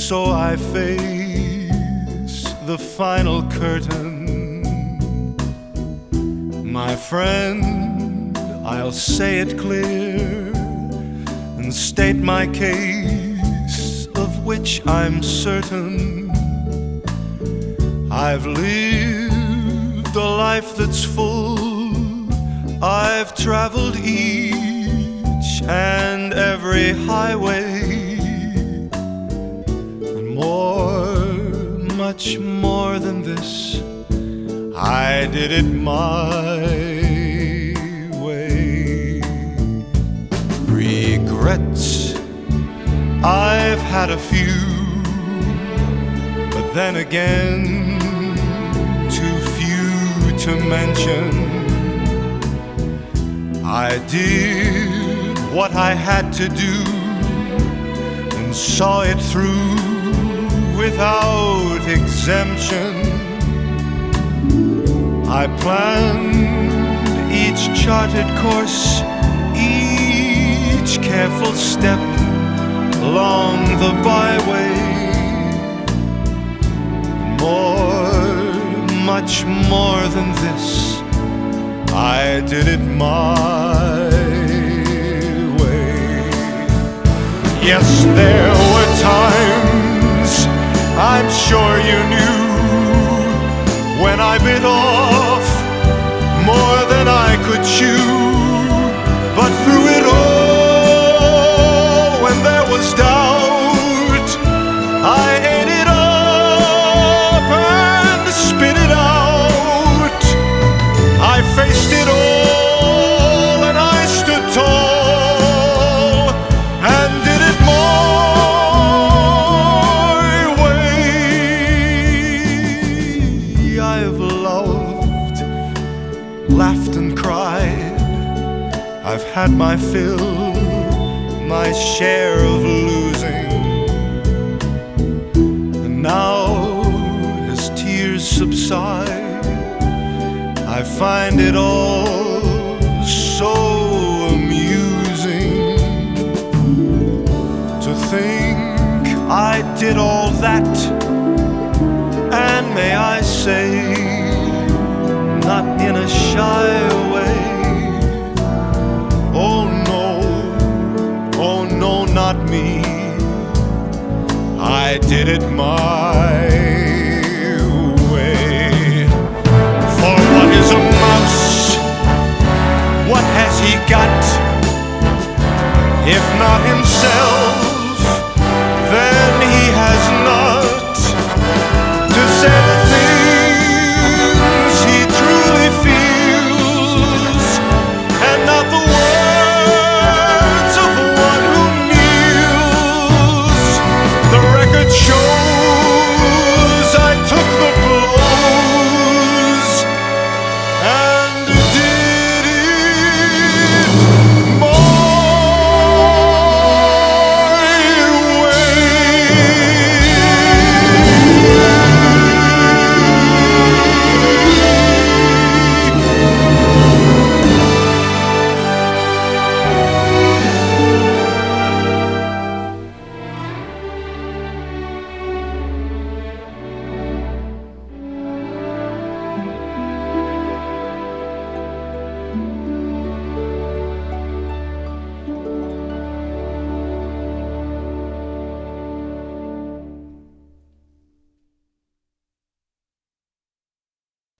So I face the final curtain. My friend, I'll say it clear and state my case, of which I'm certain. I've lived a life that's full. I've traveled each and every highway, and more, much more than this, I did it my way. Regrets, I've had a few, but then again, too few to mention. I did what I had to do and saw it through without exemption. I planned each charted course, each careful step along the byway. And more, much more than this, I did it my way. Yes, there were times, I'm sure you knew, when I bit off more than I could chew. But through it all, when there was doubt, I ate it up and spit it out. I faced it all and I stood tall and did it my way. I've loved, laughed and cried. I've had my fill, my share of losing. And now, as tears subside, I find it all so amusing to think I did all that, and may I say, not in a shy way. Oh no, not me. I did it my